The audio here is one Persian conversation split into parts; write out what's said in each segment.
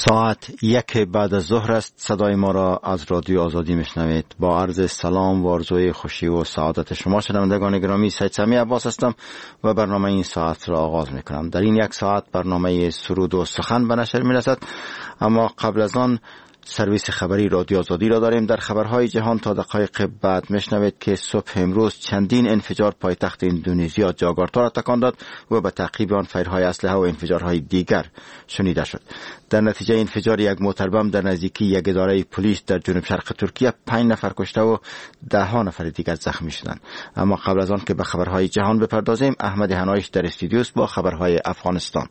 ساعت 1 بعد از ظهر است. صدای ما را از رادیو آزادی میشنوید. با عرض سلام و آرزوی خوشی و سعادت شما شنوندگان گرامی، سید سمی عباس هستم و برنامه این ساعت را آغاز میکنم. در این یک ساعت برنامه سرود و سخن به نشر میرسد، اما قبل از آن سرویس خبری رادیو آزادی را داریم. در خبرهای جهان تا دقایق بعد میشنوید که صبح امروز چندین انفجار پایتخت اندونزیا جاکارتا را تکان داد و به تعقیب آن فایرهای اسلحه و انفجارهای دیگر شنیده شد. در نتیجه انفجار یک موتر بم در نزدیکی یک اداره پلیس در جنوب شرق ترکیه 5 نفر کشته و 10 نفر دیگر زخمی شدند. اما قبل از آن که به خبرهای جهان بپردازیم، احمد هنایش در استودیو با خبرهای افغانستان.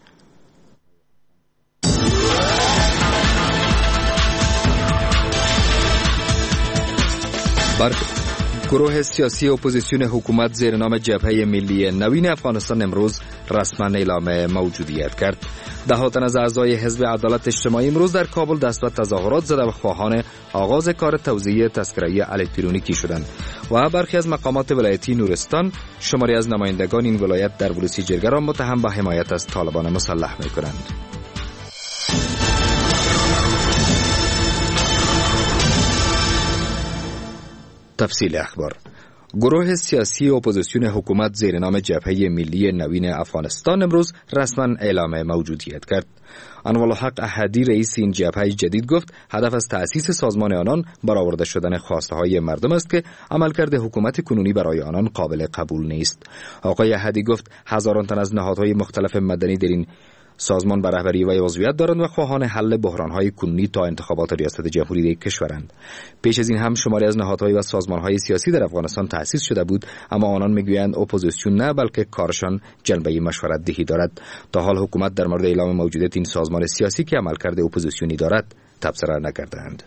گروه سیاسی اپوزیسیون حکومت زیر نام جبهه ملی نوین افغانستان امروز رسما اعلام موجودیت کرد. 10 تن از اعضای حزب عدالت اجتماعی امروز در کابل دست به تظاهرات زده و خواهان آغاز کار توزیع تذکره الکترونیکی شدند و برخی از مقامات ولایتی نورستان شماری از نمایندگان این ولایت در ولسی جرگه را متهم به حمایت از طالبان مسلح می‌کنند. تفصیل اخبار. گروه سیاسی اپوزیسیون حکومت زیر نام جبهه ملی نوین افغانستان امروز رسما اعلام موجودیت کرد. انوالحق احدی رئیس این جبهه جدید گفت هدف از تأسیس سازمان آنان برآورده شدن خواسته های مردم است که عملکرد حکومت کنونی برای آنان قابل قبول نیست. آقای احدی گفت هزاران تن از نهادهای مختلف مدنی در این سازمان بر رهبری و عضویت دارند و خواهان حل بحران‌های کنونی تا انتخابات ریاست جمهوری کشورند. پیش از این هم شماری از نهادهای و سازمان‌های سیاسی در افغانستان تأسیس شده بود، اما آنان میگویند اپوزیسیون نه، بلکه کارشان جنبه مشورت دهی دارد. تا حال حکومت در مورد اعلام موجودیت این سازمان سیاسی که عملکرد اپوزیسیونی دارد تبصره نکردند.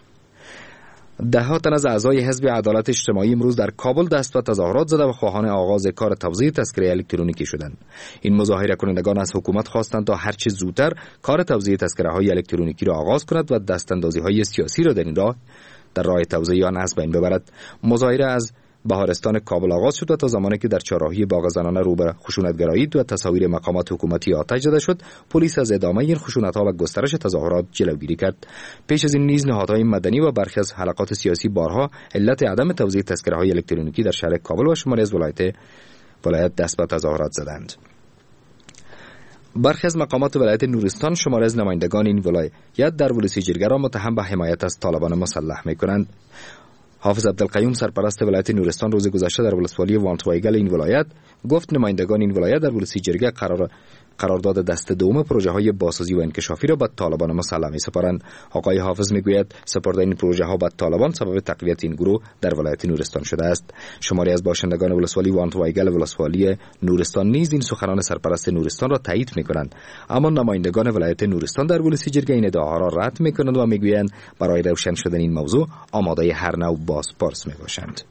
10 تن از اعضای حزب عدالت اجتماعی امروز در کابل دست به تظاهرات زده و خواهان آغاز کار توزیع تذکره الکترونیکی شدند. این مظاهره کنندگان از حکومت خواستند تا هر چه زودتر کار توزیع تذکره‌های الکترونیکی را آغاز کند و دستاندازی‌های سیاسی را در راه توزیع آن از بین ببرد. مظاهره از بهارستان کابل آغاز شد و تا زمانی که در چهارراهی باغ زنانه رو به خشونتگرایی و تصاویر مقامات حکومتی آتش زده شد، پلیس از ادامه این خشونت‌ها و گسترش تظاهرات جلوگیری کرد. پیش از این نیز نهادهای مدنی و برخی از حلقات سیاسی بارها علت عدم توزیع تذکره‌های الکترونیکی در شهر کابل و شماری از ولایت دست به تظاهرات زدند. برخی از مقامات ولایت نورستان شماری از نمایندگان این ولایت در ولسی جرگه را متهم به حمایت از طالبان مسلح می‌کنند. حافظ عبدالقیوم سرپرست ولایت نورستان روز گذشته در ولسوالی وانتوایگل این ولایت گفت نمایندگان این ولایت در ولسی جرگه قرارداد دست دوم پروژه های بازسازی و انکشافی را به طالبان مسلح می‌سپارند. آقای حافظ میگوید سپردن این پروژه ها به طالبان سبب تقویت این گروه در ولایت نورستان شده است. شماری از باشندگان ولسوالی وانتوایگل و ولسوالی نورستان نیز این سخنان سرپرست نورستان را تایید می‌کنند، اما نمایندگان ولایت نورستان در ولسی جرگه این ادعاها را رد می‌کنند و میگویند برای روشن شدن این موضوع آماده هر نوع بازپرس میباشند.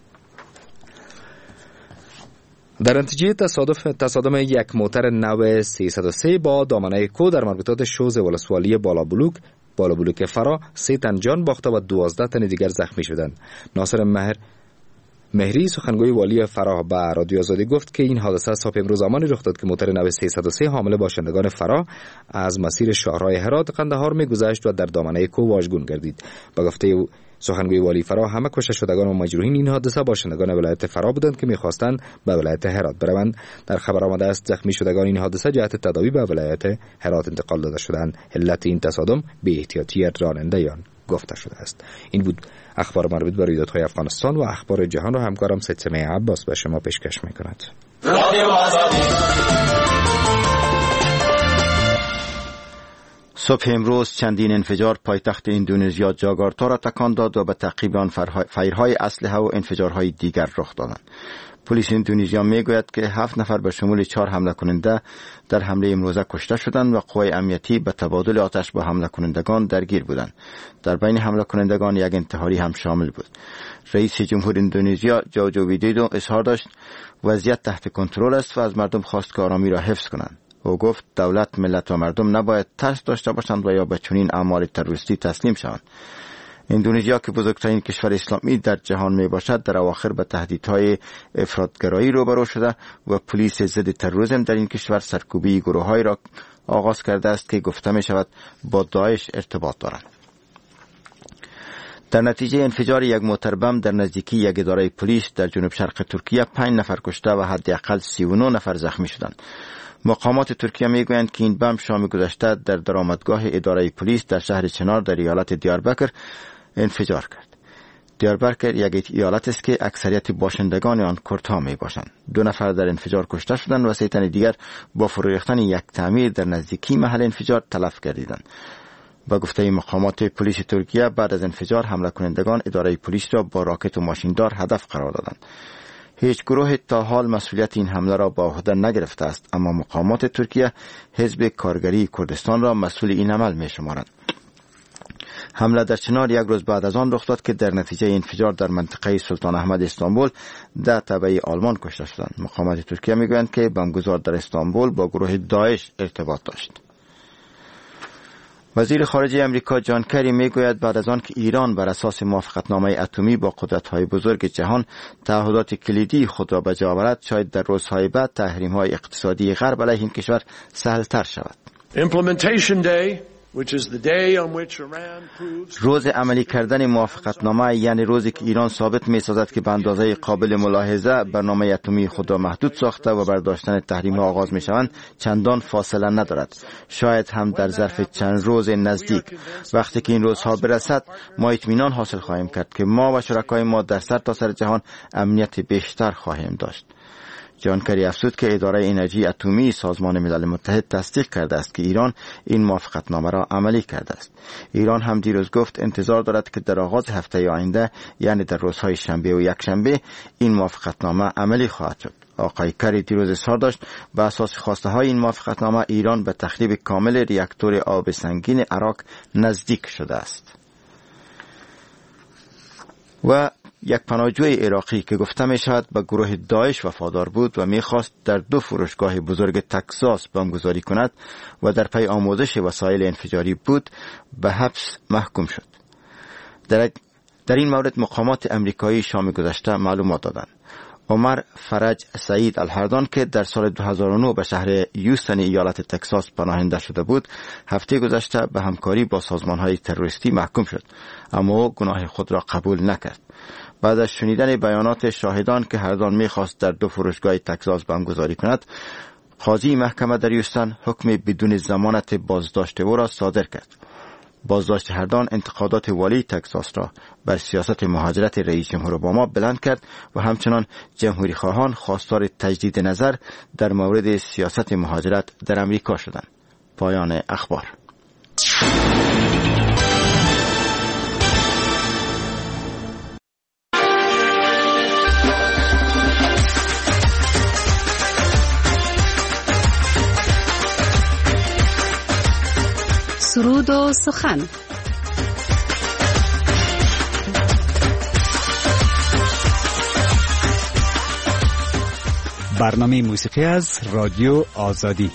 در نتیجه تصادم یک موتر نو 303 با دامنه کو در مربوطات شوز ولسوالی بالابلوک فرا 3 تن جان باخته و 12 تن دیگر زخمی شدند. ناصر مهری سخنگوی والی فرا به رادیو آزادی گفت که این حادثه صبح امروز زمانی رخ داد که موتر نو 303 حامل باشندگان فرا از مسیر شاهراه هرات قندهار می‌گذشت و در دامنه کو واژگون گردید. به گفته سخنگوی والی فرا همه کشته شدگان و مجروحین این حادثه باشندگان ولایت فرا بودند که می‌خواستند به ولایت هرات بروند. در خبر آمده است زخمی شدگان این حادثه جهت تداوی به ولایت هرات انتقال داده شدند. علت این تصادم بی احتیاطی رانندگان گفته شده است. این بود اخبار مربوط به رویدادهای افغانستان و اخبار جهان را همکارم سید سمی عباس به شما پیشکش می‌کند. صبح امروز چندین انفجار پایتخت اندونزیا جاکارتا را تکان داد و به تعقیب آن فایرهای اسلحه و انفجارهای دیگر رخ دادند. پلیس اندونزیا میگوید که 7 نفر به شمول 4 حمله کننده در حمله امروزه کشته شدند و قوای امنیتی به تبادل آتش با حمله کنندگان درگیر بودند. در بین حمله کنندگان یک انتحاری هم شامل بود. رئیس جمهور اندونزیا جوجو ویدودو اظهار داشت وضعیت تحت کنترل است و از مردم خواست که آرامی را حفظ کنند. او گفت دولت، ملت و مردم نباید ترس داشته باشند و یا به چنین اعمال تروریستی تسلیم شوند. اندونزیا که بزرگترین کشور اسلامی در جهان می باشد در اواخر به تهدیدهای افراطگرایی روبرو شده و پلیس ضد تروریسم در این کشور سرکوبی گروه‌هایی را آغاز کرده است که گفته می شود با داعش ارتباط دارند. در نتیجه انفجار یک موتر بم در نزدیکی یک اداره پلیس در جنوب شرق ترکیه 5 نفر کشته و حداقل 39 نفر زخمی شدند. مقامات ترکیه میگویند که این بم شام گذشته در درآمدگاه اداره پلیس در شهر چنار در ایالت دیاربکر انفجار کرد. دیاربکر یک ایالت است که اکثریت باشندگان آن کردها می باشند. 2 نفر در انفجار کشته شدند و 3 تن دیگر با فرو ریختن یک تعمیر در نزدیکی محل انفجار تلف گردیدند. با گفته مقامات پلیس ترکیه بعد از انفجار حمله کنندگان اداره پلیس را با راکت و ماشیندار هدف قرار دادند. هیچ گروه تا حال مسئولیت این حمله را به عهده نگرفته است، اما مقامات ترکیه حزب کارگری کردستان را مسئول این عمل می شمارند. حمله در چنار یک روز بعد از آن رخ داد که در نتیجه انفجار در منطقه سلطان احمد استانبول 10 تبعی آلمان کشته شدند. مقامات ترکیه میگویند که بمبگذار در استانبول با گروه داعش ارتباط داشت. وزیر خارجه امریکا جان کری میگوید بعد از آن که ایران بر اساس موافقتنامه اتمی با قدرت‌های بزرگ جهان تعهدات کلیدی خود را به جا آورد، شاید در روزهای بعد تحریم‌های اقتصادی غرب علیه این کشور سهل‌تر شود. روز عملی کردن موافقتنامه یعنی روزی که ایران ثابت می‌سازد که به اندازه قابل ملاحظه برنامه اتمی خود را محدود ساخته و برداشتن تحریم‌ها آغاز می‌شوند، چندان فاصله ندارد. شاید هم در ظرف چند روز نزدیک. وقتی که این روزها برسد، ما اطمینان حاصل خواهیم کرد که ما و شرکای ما در سرتاسر جهان امنیت بیشتر خواهیم داشت. جان کری افزود که اداره انرژی اتمی سازمان ملل متحد تصدیق کرده است که ایران این موافقتنامه را عملی کرده است. ایران هم دیروز گفت انتظار دارد که در آغاز هفته آینده، یعنی در روزهای شنبه و یکشنبه، این موافقتنامه عملی خواهد شد. آقای کری دیروز اظهار داشت به اساس خواسته های این موافقتنامه ایران به تخریب کامل ریاکتور آب سنگین عراق نزدیک شده است. و یک پناهجوی عراقی که گفته می شود به گروه داعش وفادار بود و می خواست در 2 فروشگاه بزرگ تگزاس بمبگذاری کند و در پی آموزش وسایل انفجاری بود، به حبس محکوم شد. در این مورد مقامات امریکایی شام گذشته معلومات دادند. عمر فرج سعید الهردان که در سال 2009 به شهر یوستن ایالت تگزاس پناهنده شده بود، هفته گذشته به همکاری با سازمان‌های تروریستی محکوم شد، اما او گناه خود را قبول نکرد. بعد از شنیدن بیانات شاهدان که هردان می‌خواست در 2 فروشگاه تگزاس بمبگذاری کند، قاضی محکمه در یوستن حکم بدون ضمانت بازداشت او را صادر کرد. بازداشت هردان انتقادات والی تگزاس را بر سیاست مهاجرت رئیس جمهور اوباما بلند کرد و همچنان جمهوری خواهان خواستار تجدید نظر در مورد سیاست مهاجرت در امریکا شدند. پایان اخبار. سرود و سخن. برنامه موسیقی از رادیو آزادی.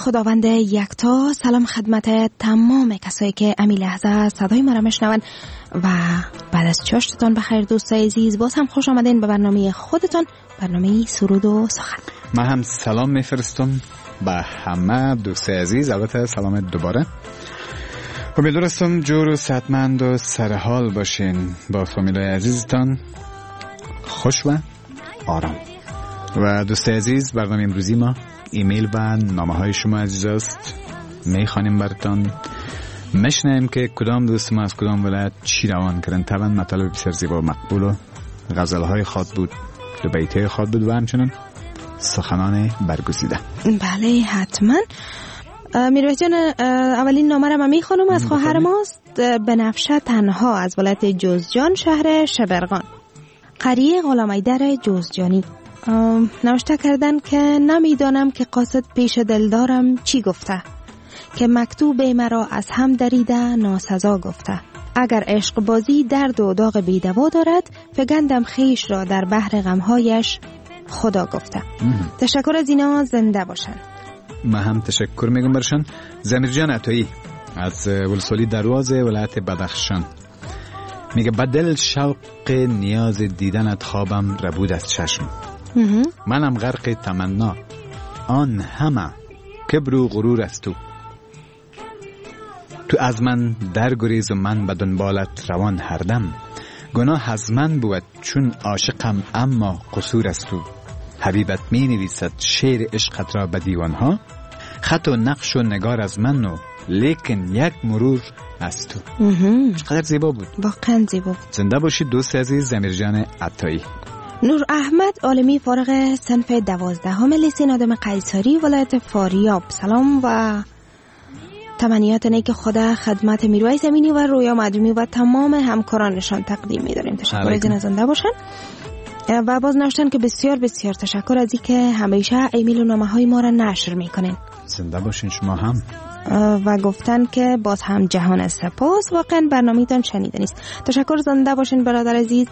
خداوند یکتا. سلام خدمت تمام کسایی که امی لحظه صدای ما را میشنون و بعد از چاشتتان بخیر دوستای عزیز. باز هم خوش آمدین به برنامه خودتان، برنامه سرود و سخن. من هم سلام میفرستم به همه دوستای عزیز. البته سلام دوباره. امیدوارم جور و صحتمند و سرحال باشین، با فامیلای عزیزتان خوش و آرام. و دوستای عزیز، برنامه امروزی ما ایمیل و نامه های شما عزیز است. میخوانیم براتان، میشنیم که کدام دوست ما از کدام ولایت چی روان کردن. طبعا مطالب بسیار زیبا و مقبول و غزل های خواد بود، دو بیته خواد بود و همچنان سخنان برگزیده. بله حتما. میرویس جان، اولین نامه را من میخوانم، از خواهر ماست، بنفشه تنها از ولایت جوزجان شهر شبرغان، قریه غلامایدر جوزجانی. نوشته کردن که نمیدانم که قاصد پیش دلدارم چی گفته، که مکتوب مرا از هم دریده ناسزا گفته. اگر عشق بازی درد و داغ بیدوا دارد، فگندم خیش را در بحر غمهایش خدا گفته. تشکر از اینا، زنده باشن. من هم تشکر میگم برشان. زمیرجان عطایی از ولسوالی دروازه ولایت بدخشان میگه بدل شوق نیاز دیدنت خوابم ربود از چشم. منم غرق تمنا آن همه کبر و غرور است تو از من در گریز و من به دنبالت روان هر دم. گناه از من بود چون عاشقم اما قصور است حبیبت می نویسد شعر عشقت را به دیوانها. خط و نقش و نگار از من و لیکن یک مرور از تو. چقدر زیبا بود، واقعا زیبا بود. زنده باشید دوست عزیز. زمیرجان عطایی. نور احمد عالمی فارغ صنف 12 لیسین آدم قیصری ولایت فاریاب. سلام و تمنیات نیک خدا خدمت میرویس امینی و رویا معدومی و تمام همکارانشان تقدیم می‌داریم. تشکر از این زنده باشن. و باز نوشتن که بسیار بسیار تشکر از اینکه همیشه ایمیل و نامه‌های ما را نشر می‌کنین. زنده باشین شما هم. و گفتن که باز هم جهان سپاس، واقعا برنامه‌تان شنیده نیست. تشکر، زنده باشین برادر عزیز.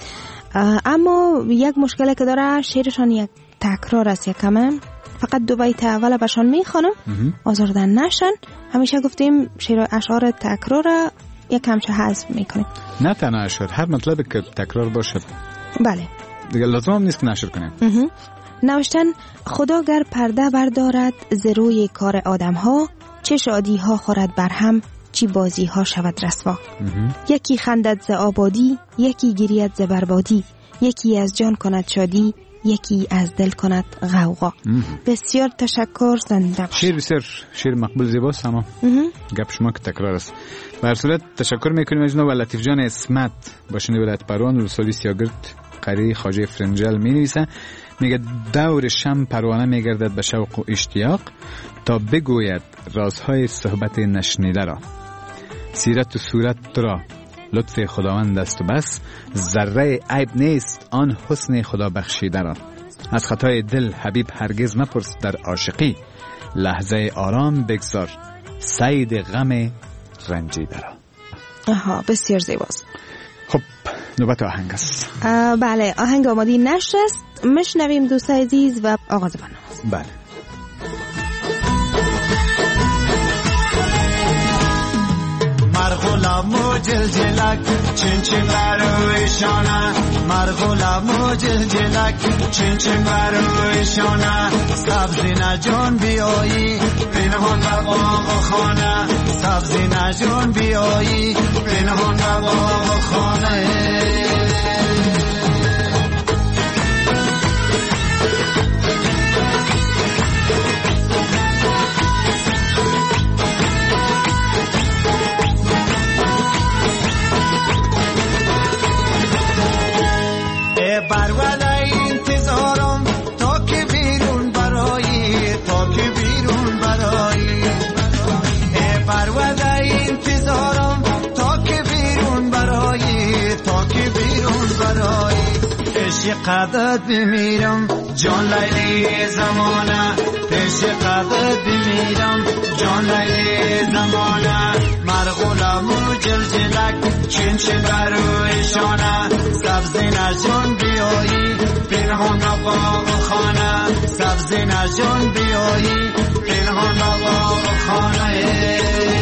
اما یک مشکلی که داره، شعرشان یک تکرار است یکمه. فقط دو بیت اول بهشان میخوانم آزردن نشن. همیشه گفتیم شعر اشعار تکرار یک همشه حذف میکنیم، نه تنها اشعار، هر مطلبی که تکرار باشد بله دیگه لازم هم نیست که نشر کنیم. نوشتن خدا گر پرده بردارد ز روی کار آدم ها، چه شادی ها خورد بر هم، چی بازی ها شود رسوا. یکی خندد ز آبادی، یکی گرید ز بربادی، یکی از جان کند شادی، یکی از دل کند غوغا. بسیار تشکر، زنده باش. شعر بسیار شعر مقبول زیباست، اما گپ شما که تکرار است. به هر صورت تشکر میکنیم از جناب لطیف جان اسمت، باشنده ولایت پروان، ولسوالی سیاگرد، قریه خواجه فرنجل می نویسه. میگه دور شم پروانه میگردد به شوق و اشتیاق، تا بگوید رازهای صحبت نشنیده را. سیرت و صورت تو را لطف خداوند است و بس، ذره عیب نیست آن حسن خدا بخشیده را. از خطای دل حبیب هرگز مپرس در عاشقی، لحظه آرام بگذار سید غم رنجیده را. آها، بسیار زیباست. خب نوبت آهنگ است. بله، آهنگ آمادی نشر است، میشنویم دوست عزیز و آغاز برنامه. بله. مرغلام و جلجلک چین چین برویشانه، مرغلام و جلجلک چین چین برویشانه. سبزی نجان بیایی پنهان به باغ و خانه، سبزی نجان بیایی پنهان به باغ و خانه. قدرت بمیرم جان لیلی زمانه، پیش قدرت بمیرم جان لیلی زمانه. مرغولم و جلجلک چین چین برویشانه، سبزی نجان بیایی پنهان باغ خانه، سبزی نجان بیایی پنهان را با خانه.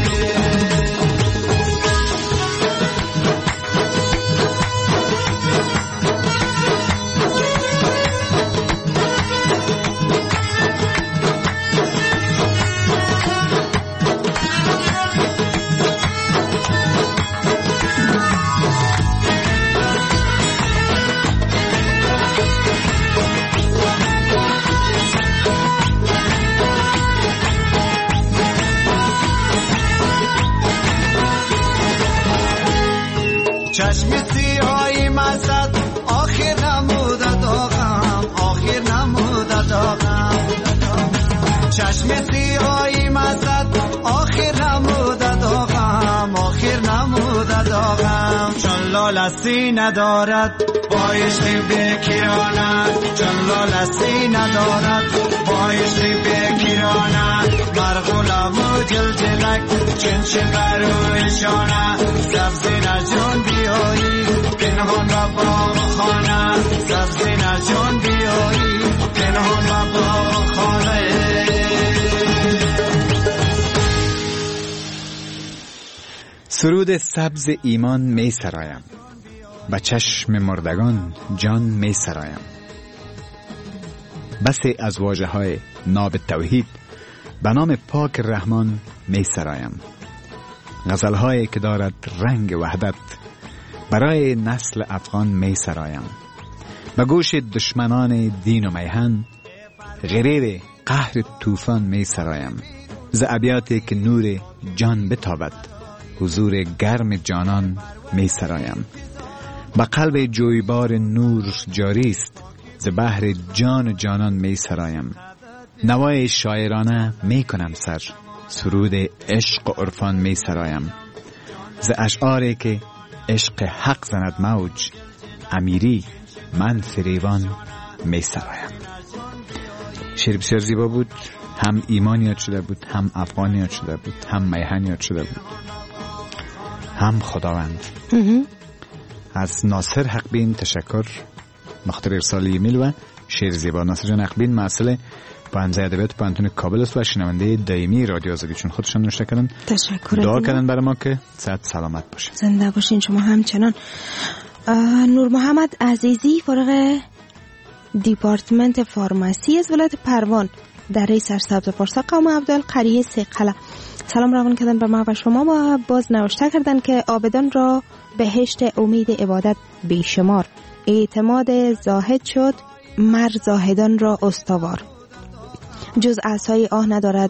چشم سیاهی مزد آخر نموده داغم، آخر نموده داغم. چشم سیاهی مزد آخر نموده داغم، آخر نموده داغم. چون لالسی ندارد با عشق بکیرانه، چون لالسی ندارد با عشق بکیرانه. مرغولم و جلجلک چنچن برویشانه، سبزی نجان بیایی پنهان را با خانه، سبزی نجان بیایی پنهان را با خانه. سرود سبز ایمان می سرایم، به چشم مردگان جان می سرایم. بسی از واژه های ناب توحید به نام پاک رحمان می سرایم. غزل هایی که دارد رنگ وحدت برای نسل افغان می سرایم. به گوش دشمنان دین و میهن غریب قهر طوفان می سرایم. ز ابیاتی که نور جان بتابد حضور گرم جانان می سرایم. به قلب جویبار نور جاری است ز بحر جان جانان می سرایم. نوای شاعرانه می کنم سر، سرود عشق و عرفان می سرایم. ز اشعاری که عشق حق زند موج، امیری من فریوان می سرایم. شعر بسیار زیبا بود، هم ایمانیات شده بود، هم افغانیات شده بود، هم میهنیات شده بود، هم خداوند. از ناصر حقبین تشکر، مخاطر ارسال ایمیل و شعر زیبا. ناصر جان حقبین مسئله پانزه ادبیات پانتون کابل است و شنونده دائمی رادیو آزادی، چون خودشان نوشته کردن. تشکر. دعا کردن برای ما که صحت سلامت باشین. زنده باشین شما همچنان. نور محمد عزیزی فارغ دیپارتمنت فارماسی از ولایت پروان در ری سرسبز پارسا قوم عبدال قریه سیقله سلام روان کردن به ما و شما و باز نوشته کردن که عابدان را بهشت امید عبادت بیشمار، اعتماد زاهد شد مر زاهدان را استوار. جز عصای آه ندارد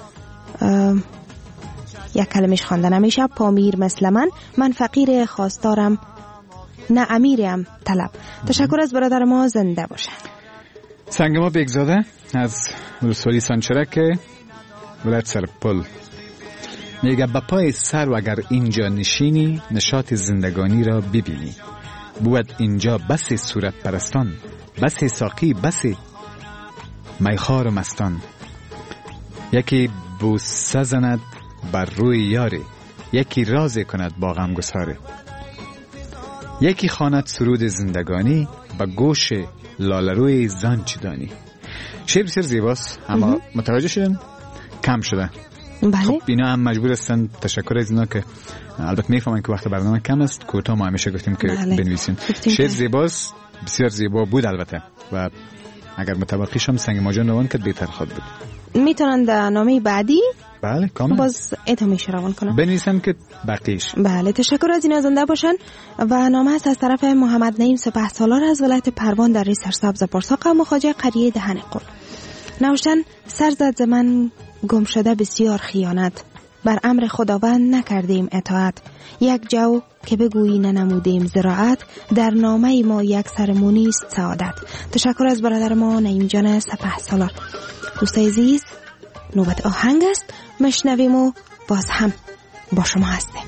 یک کلمش خوانده نمیشه. پامیر مثل من فقیر خواستارم نه امیرم طلب. تشکر از برادر ما، زنده باشه. سنگما بگزاده از ولسوالی سانچرک ولایت سرپل میگه به پای سر و اگر اینجا نشینی نشاط زندگانی را ببینی. بود اینجا بس صورت پرستان، بس ساقی، بس میخوار و مستان. یکی بوسه زند بر روی یاری، یکی راز کند با غمگساری. یکی خواند سرود زندگانی به گوش لالروی زانچدانی. شعر بسیار زیباست اما متوجه شدن کم شده. بله. خب اینا هم مجبور هستن. تشکر از اینا که البته میفهمن که وقت برنامه کم است، کوتاه ما همیشه گفتیم که بنویسین. شعر زیباست، بسیار زیبا بود البته، و اگر متوقع شم سنگ ماجان روان کرد بهتر خود بود. میتونن در نامه بعدی بله کاملا باز ادامهش روان کنن، بنویسن که بقیش. بله تشکر از این زنده باشن. و نامه است از طرف محمد نعیم سپهسالار از ولایت پروان در ری سرسبز پارسا قوم خواجه قریه دهن قل. نوشتن سر زد ز من گم شده بسیار خیانت، بر امر خداوند نکردیم اطاعت. یک جو که بگویی ننمودیم زراعت، در نامه ما یک سرمونی است سعادت. تشکر از برادر ما نعیم جان سپهسالار. دوستای عزیز نوبت آهنگ است، مشنویم و باز هم با شما هستیم.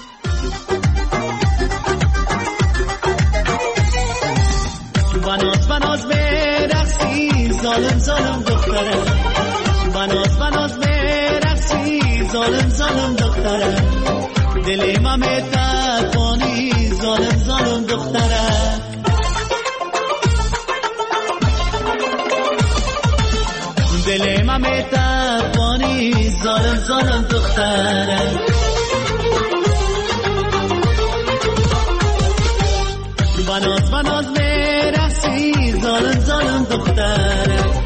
بناز بناز برقصی ظالم ظالم دختره، بناز بناز برقصی ظالم ظالم دختره، دل من تکانی ظالم ظالم دختره، دل من تکانی ظالم ظالم دخترم بناز بناز میرسی ظالم ظالم دخترم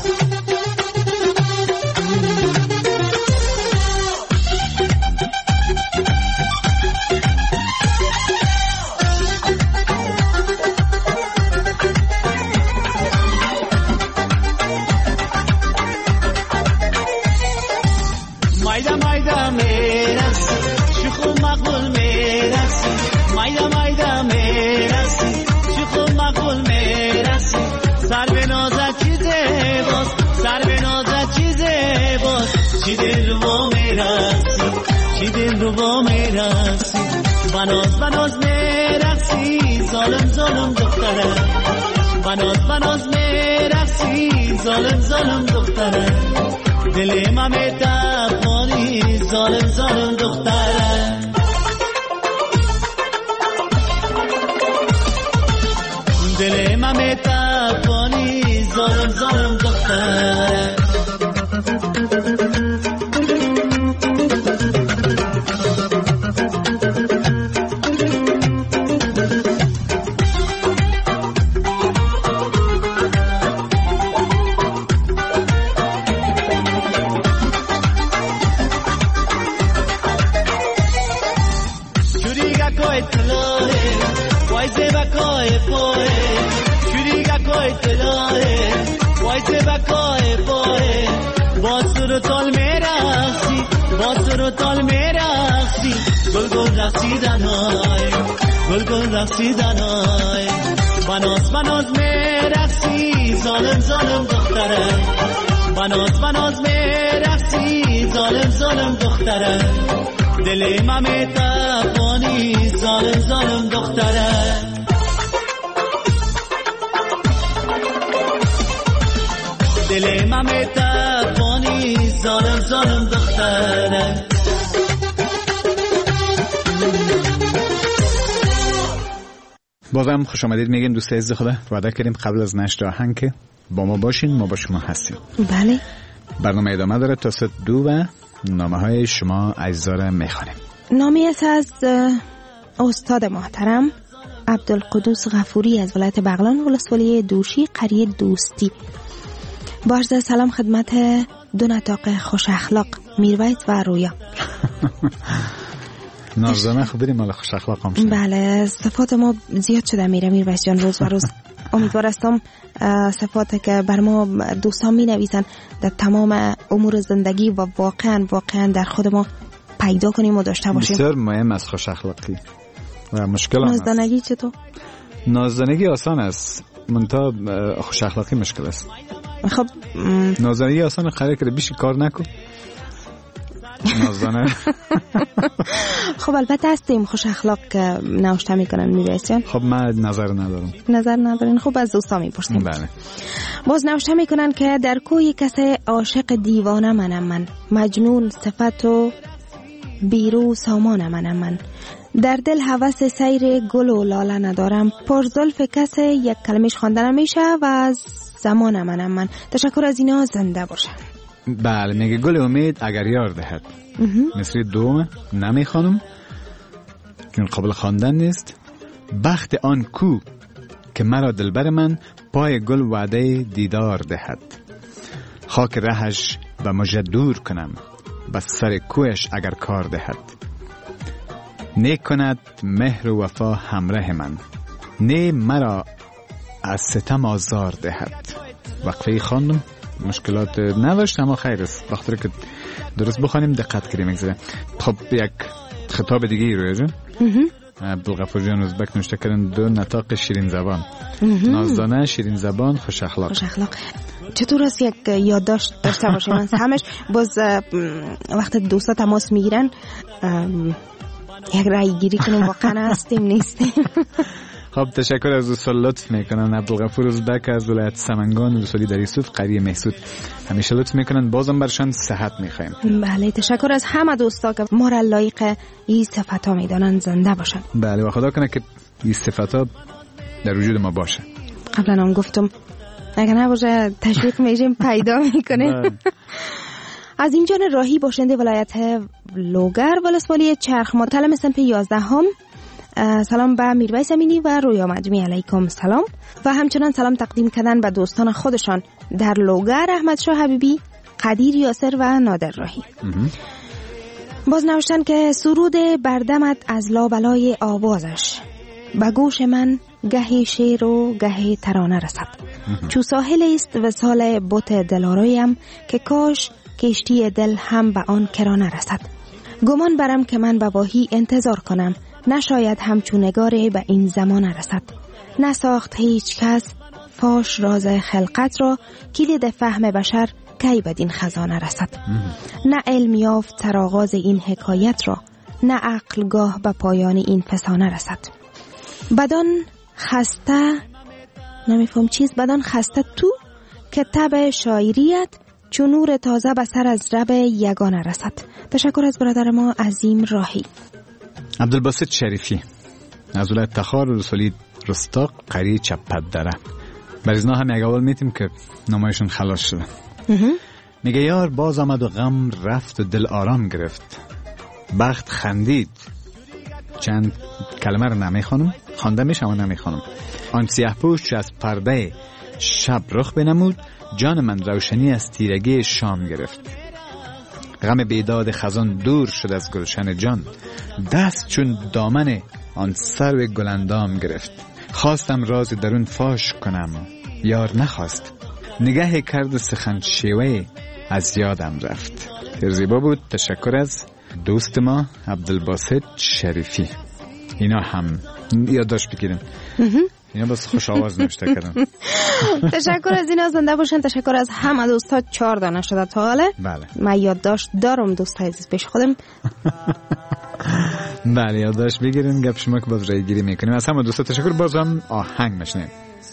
مایدا مایدا میرسی شخو مقبول میرسی مایدا مایدا میرسی شخو مقبول میرسی سر به نازت چیزه باز سر به نازت چیزه باز چی دل رو میرسی چی دل رو میرسی بناز بناز میرسی ظالم ظالم دختره بناز بناز میرسی ظالم ظالم دختره دل ما میتپانی ظالم ظالم دختره دل ما میتپانی ظالم ظالم دختره تال میرسی باز رو تال میرسی گل گل رقصیدن های گل گل رقصیدن های بناز بناز میرسی ظالم ظالم دختره بناز بناز میرسی ظالم ظالم دختره دل ما میتپانی ظالم ظالم دختره دل ما میتپانی ظالم ظالم دختره بازم خوش آمدید میگیم دوست عزیز خدا. وعده کردیم قبل از نشر آهنگ که با ما باشین، ما با شما هستیم. بله. برنامه ادامه داره تا ساعت 2 و نامه های شما عزیزا را میخوانیم. نامی است از استاد محترم عبدالقدوس غفوری از ولایت بغلان ولسوالی دوشی قریه دوستی. با عرض سلام خدمت دو نطاق خوش اخلاق میرویت و رویا. نازدانه خب بریم مال خوش اخلاق هم شد. بله صفات ما زیاد شده میره میرویت جان روز و روز. امیدوار هستم صفاتی که بر ما دوستان می نویسن در تمام امور زندگی و واقعا در خود ما پیدا کنیم و داشته باشیم. بسیار مهم است خوش اخلاقی و مشکل هم نازدانگی چطور؟ نازدانگی آسان است منتها خوش اخلاقی مشکل است. خب نازدانگی آسان خیلی کرده بیشی کار نکن نازدانه. خب البته هستیم خوش اخلاق که نوشته میکنن میرسن. خب من نظر ندارم. نظر ندارین؟ خب از دوستا میپرسیم. بله. باز نوشته میکنن که در کوی کسی عاشق دیوانه منم من، مجنون صفت و بیرو سامان منم من، در دل هوس سیر گل و لاله ندارم، پر زلف کسی یک کلمش خواندن میشه و از زمان منم من. تشکر از اینا، زنده باشن. بله میگه گل امید اگر یار دهد مثل دوم نمیخوانم چون قابل خواندن نیست. بخت آن کو که مرا دلبر من پای گل وعده دیدار دهد، خاک رهش و مژه دور کنم بس سر کویش اگر کار دهد، نیک کند مهر و وفا همراه من، نه مرا از ستم آزار دهد. وقفه خواندم مشکلات نداشت اما خیر است وقتی که درست بخوانیم دقت کنیم میگذره. خب یک خطاب دیگه ای روی جون عبدالغفور جان ازبک نوشته کردن دو نطاق شیرین زبان. نازدانه، شیرین زبان، خوش اخلاق. خوش اخلاق چطور است یک یادداشت داشته باشیم؟ من همش باز وقت دوستا تماس میگیرن یک رای گیری کنیم واقعا هستیم نیستیم. خب تشکر از دوستان لطف میکنن. عبدالغفور ازبک از ولایت سمنگان ولسوالی در یوسف قریه محسود همیشه لطف میکنن. بازم برشان صحت میخوایم. بله تشکر از همه دوستا که ما را لایق این صفتا میدانن. زنده باشن. بله و خدا کنه که این صفتا در وجود ما باشه. قبلا هم گفتم اگر نباشه تشویق میشیم پیدا میکنه. از این جان راهی باشنده ولایت لوگر ولسوالی چرخ مطلم صنف 11 هم. سلام به میرویس امینی و رویا مجمی، علیکم سلام. و همچنان سلام تقدیم کردن به دوستان خودشان در لوگر، احمدشاه حبیبی، قدیر یاسر و نادر راهی. باز نوشتن که سرود بردمت از لابلای آوازش، به گوش من گهی شعر و گهی ترانه رسد. چو ساحل است وصال بت دلارایم، که کاش کشتی دل هم به آن کرانه رسد. گمان برم که من به واهی انتظار کنم، نشاید همچون نگاره به این زمان رسد. نساخت هیچ کس فاش راز خلقت را، کلید فهم بشر کی بدین خزانه رسد. نه علم یافت سرآغاز این حکایت را، نه عقل گاه به پایان این فسانه رسد. بدان خسته نمیفهم چیز، بدان خسته تو که طبع شاعریت، چون نور تازه به سر از رب یگانه رسد. تشکر از برادر ما عظیم راهی. عبدالباسط شریفی از ولایت تخار ولسوالی رستاق قریه چپدره. بریزنا هم یک اول میتیم که نمایشون خلاص شده. میگه یار باز آمد و غم رفت و دل آرام گرفت، بخت خندید. چند کلمه رو نمیخوانم، خوانده میشه اما نمیخوانم. آن سیاه پوش از پرده شب رخ بنمود، جان من روشنی از تیرگی شام گرفت. غم بیداد خزان دور شد از گلشن جان، دست چون دامن آن سرو گلندام گرفت. خواستم راز درون فاش کنم، یار نخواست، نگه کرد و سخن شیوه از یادم رفت. زیبا بود. تشکر از دوست ما عبدالباسط شریفی. اینا هم یادداشت بگیرن، اینا بس خوش آواز نوشته کردن. تشکر از این زنده باشن. تشکر از همه دوستا. 4 دانه شده تا حاله. بله. من یادداشت دارم دوستای عزیز پیش خودم. بله یادداشت بگیرین، گپ شما که باز رای گیری میکنیم. از همه دوستا تشکر. باز هم آهنگ مشنیم.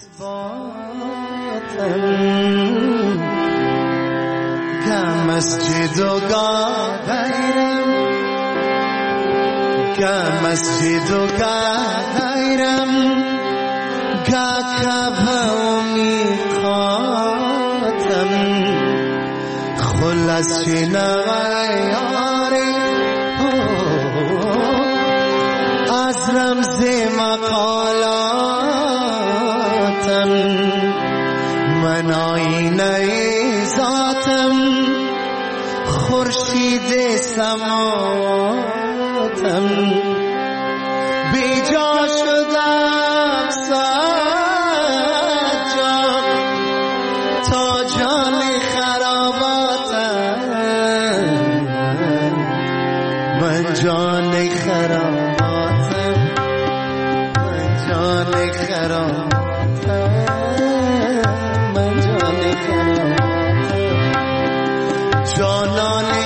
که مسجد و غیرم، که مسجد و غیرم، که کعبه و میقاتم، خلاص شنوه یاری از رمز مقالاتم. من آینه ذاتم، خورشید سماواتم، بی جا شدم سجاد تا جان خراباتم. من جان خراباتم، من جان خراباتم، من جان خراباتم، جانان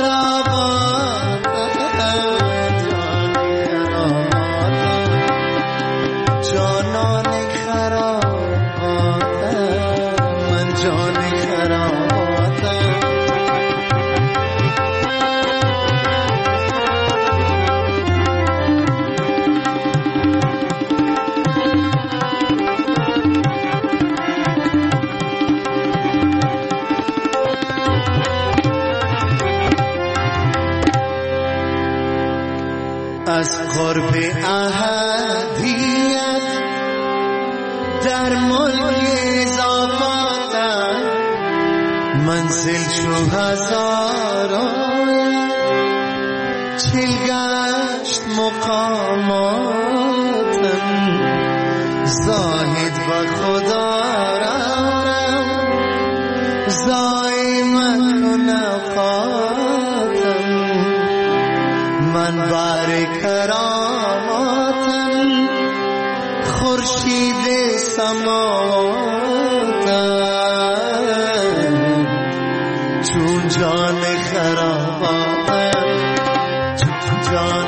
از قرب احدیت در ملک اضافاتم، منزل چو هزاران چل گشت مقاماتم. زاهد و خدا رارم، زایمت و نفاتم. من بر کراماتم، خورشید سماواتم، چون جان خراباتم، چون جان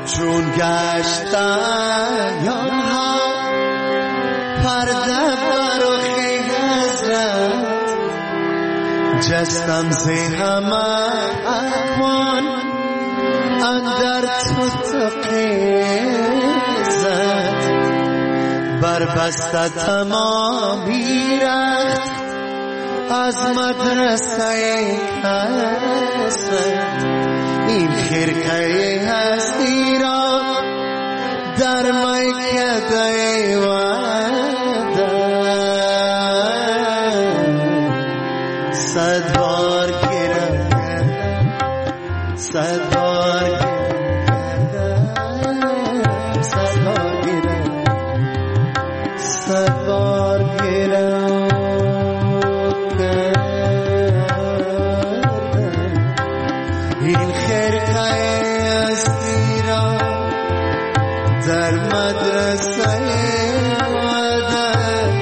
چون گشتن یانها پرده برو خیزرد جستم زی همه اکوان اندر تو تقیزد بربسته تمامی رخت از مدرسه کسد این خرقه هستی را در میکده وعده صد بار گیرم کردم صد بار گیرم صد بار گیرم صد بار گیرم این خرقه هستی را در مدرسه وعده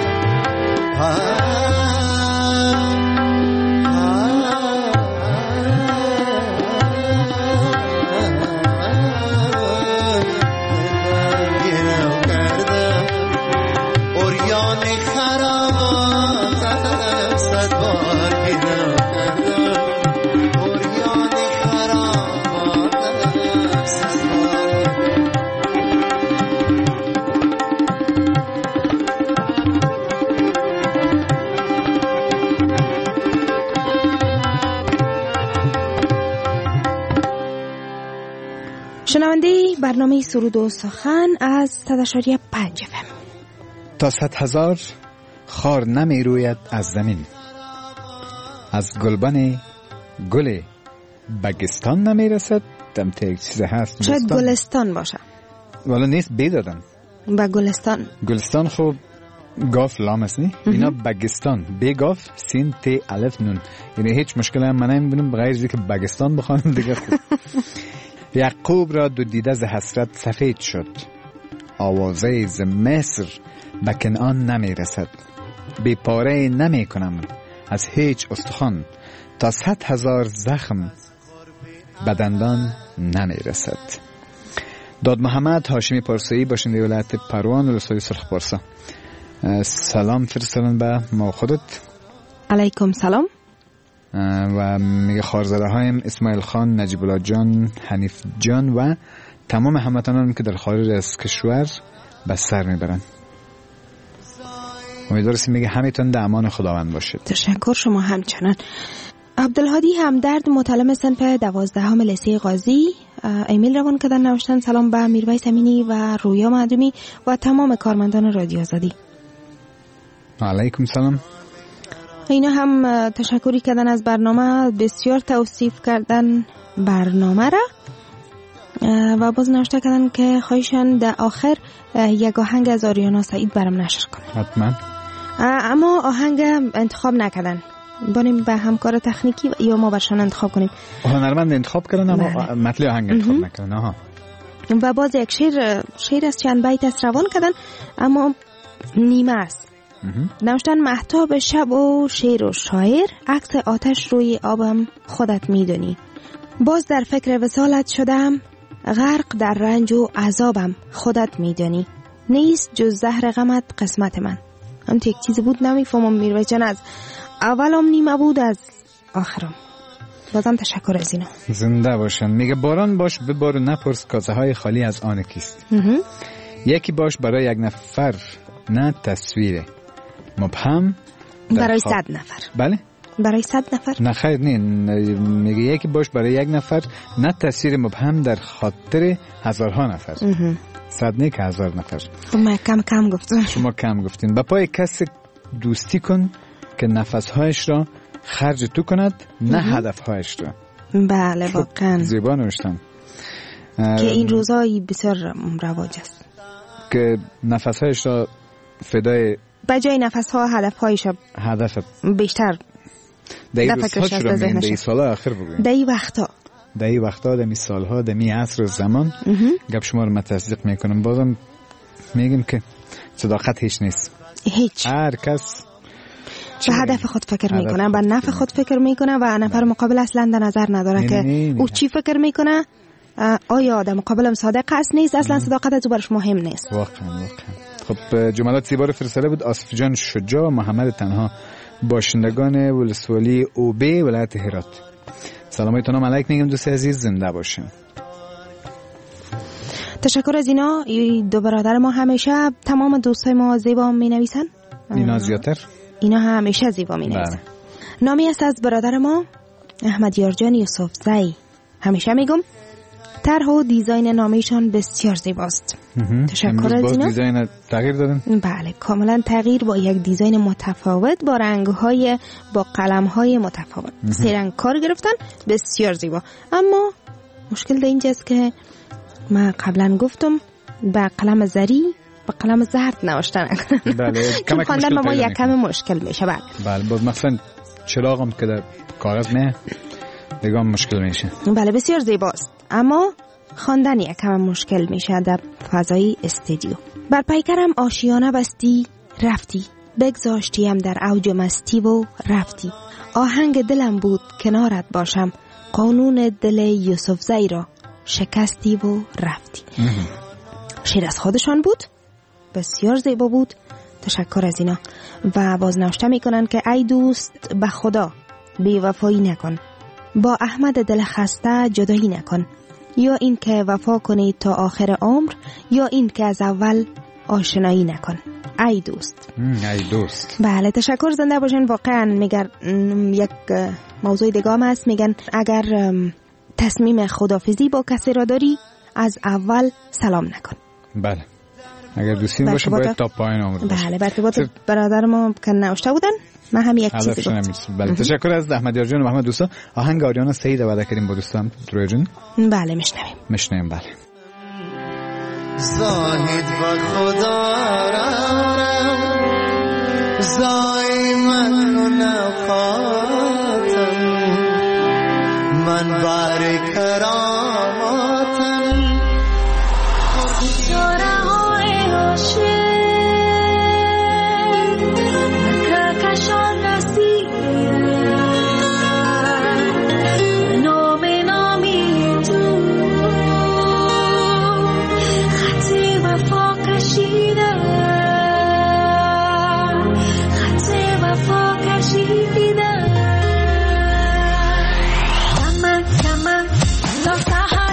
گیرم کردم اوریان خراباتم صد بار گیرم کردم اوریان خراباتم صد بار شنونده برنامه سرود و سخن از 100.5 FM. تا 100,000 خار نمی روید از زمین، از گلبن گل بگستان نمی رسد. دمت یک چیز هست شاید گلستان باشه ولی نیست بیدادن با گلستان. گلستان خوب گاف لام است نی اینا بگستان بی گاف سین تی الف نون، یعنی هیچ مشکل هم من نمیبینم بغیر از اینکه بگستان بخوانم دیگه خوب. یعقوب را دو دیده ز حسرت سفید شد، آوازه ز مصر به کنعان نمی رسد. بی پاره نمی کنم از هیچ استخوان، تا 100,000 زخم به دندان نمی رسد. داد محمد هاشمی پارسایی باشنده ولایت پروان ولسوالی سرخ پارسا. سلام فرستادن به ما خودت. علیکم سلام. و میگه خارزاده هایم اسماعیل خان، نجیب الله جان، حنیف جان و تمام هموطنان که در خارج از کشور به سر میبرن. امیدوارم میگه همیتون در امان خداوند باشید. تشکر شما همچنان. عبدالهادی همدرد متعلم صنف 12 لیسه قاضی ایمیل روان کردن، نوشتن سلام به میرویس امینی و رویا معدومی و تمام کارمندان رادیو آزادی. علیکم سلام. اینا هم تشکری کردن از برنامه، بسیار توصیف کردن برنامه را و باز نوشته کردن که خواهشان در آخر یک آهنگ از آریانا سعید برام نشر کنن. حتما. اما آهنگ انتخاب نکردن، بانیم به همکار تکنیکی یا ما برشان انتخاب کنیم. هنرمند انتخاب کردن اما متن آهنگ انتخاب نکردن. آها. و باز یک شعر از چند بیت از روان کردن اما نیمه است. نوشتن مهتاب شب و شعر و شاعر، عکس آتش روی آبم خودت میدونی. باز در فکر وصالت شدم، غرق در رنج و عذابم خودت میدونی. نیست جز زهر غمت قسمت من. هم یک چیز بود نمیفهمم میرویس جان، از اولم نیمه بود از آخرم. بازم تشکر از اینا. زنده باشن. میگه باران باش ببار و نپرس کاسه های خالی از آن کیست. یکی باش برای یک نفر نه تصویره مبهم برای 100 نفر. بله برای 100 نفر نه خیر نه. میگه یکی باش برای یک نفر نه تصویر مبهم در خاطر هزارها نفر. 100 نه که 1000 نفر. خب من کم گفتم. شما کم گفتین. با پای کسی دوستی کن که نفسهایش را خرج تو کند نه هدفهایش را. بله واقعا زیبا نوشتن که این روزایی بسیار رواج است که نفسهایش را فدای بجای نفسها هدفهایش هدف بیشتر در روزها چرا میگن در سالها آخر بگوین در این وقتا در می سالها در می عصر زمان گپ شما رو من تصدیق میکنم. بازم میگم که صداقت هیچ نیست. هیچ. هر کس به هدف خود فکر میکنه، به نفع خود فکر میکنه و نفر مقابل اصلا در نظر نداره که او چی فکر میکنه آیا در مقابلم صادق است نیست، اصلا صداقت از او برش مهم نیست. واقعا. خب جملات زیبا رو فرستاده بود آصف جان شجاع محمد تنها، باشندگان ولسوالی اوبه ولایت هرات. سلامتون علیک میگم دوست عزیز، زنده باشین. تشکر از اینا. دو برادر ما همیشه تمام دوستای ما زیبا می نویسن. اینا زیادتر؟ اینا همیشه زیبا می نویسن. نامی است از برادر ما احمد یارجان یوسف زی. همیشه میگم طرح و دیزاین نامیشان بسیار زیباست. تشکر از اینا. دیزاین تغییر دادن؟ بله کاملا تغییر، با یک دیزاین متفاوت، با رنگ‌های، با قلم‌های متفاوت. 3 رنگ کار گرفتن، بسیار زیبا. اما مشکل در اینجاست که ما قبلا گفتم با قلم زری با قلم زرد نوشته نکنن. بله چون خواندن با ما یک کم مشکل میشه. بله مثلا چراغم که در کاغذ نه دیگه مشکل میشه. بله بسیار زیباست اما خواندن یک کم مشکل میشه در فضای استودیو. بر پیکرم آشیانه بستی رفتی، بگذاشتیم در اوج مستی و رفتی. آهنگ دلم بود کنارت باشم، قانون دل یوسف زی را شکستی و رفتی. شعر از خودشان بود، بسیار زیبا بود. تشکر از اینا. و باز نوشته میکنن که ای دوست به خدا بی وفایی نکن، با احمد دل خسته جدایی نکن، یا این که وفا کنی تا آخر عمر، یا این که از اول آشنایی نکن. ای دوست. ای دوست. بله تشکر، زنده باشین. واقعا میگن یک موضوع دیگه هم هست، میگن اگر تصمیم خدافزی با کسی را داری از اول سلام نکن. بله اگر دوستی باشه باید تا پایین عمر باشه. بله برتباط برادر ما که نوشته بودن من هم یک چیزی گفتم. بله تشکر از احمد یارجان و محمد دوستا. آهنگ آریانا سعید وعده کردیم با دوستان رویا جون. بله میشنویم. بله زاهد و خدا رارم زای مکن خاتم من بر کراماتم شاره های عاشق کهکشان رسیدن نام نامی تو خط وفا کشیدن خط وفا کشیدن کمن تا سحر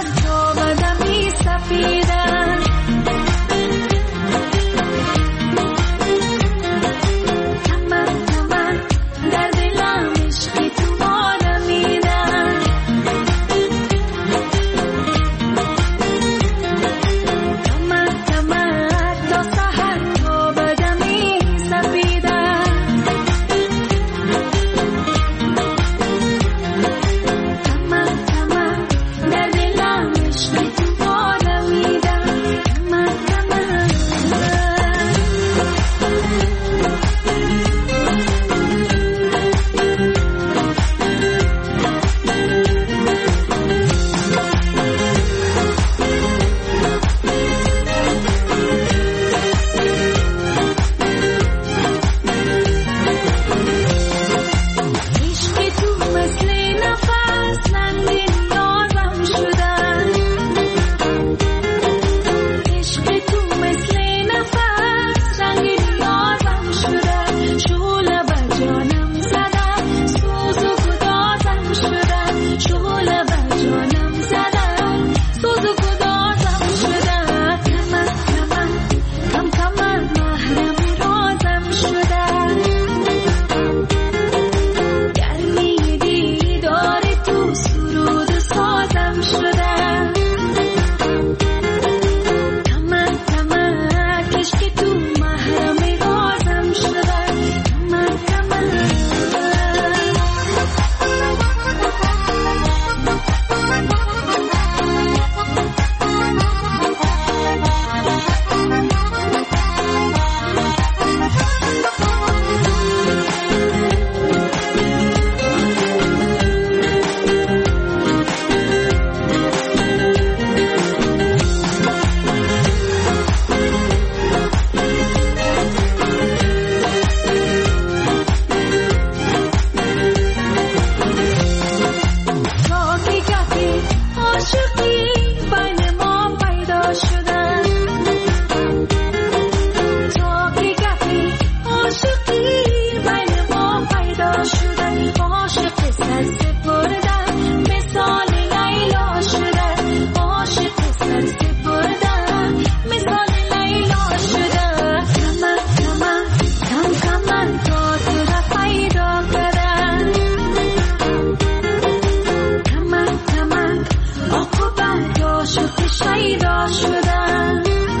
شیدا شدن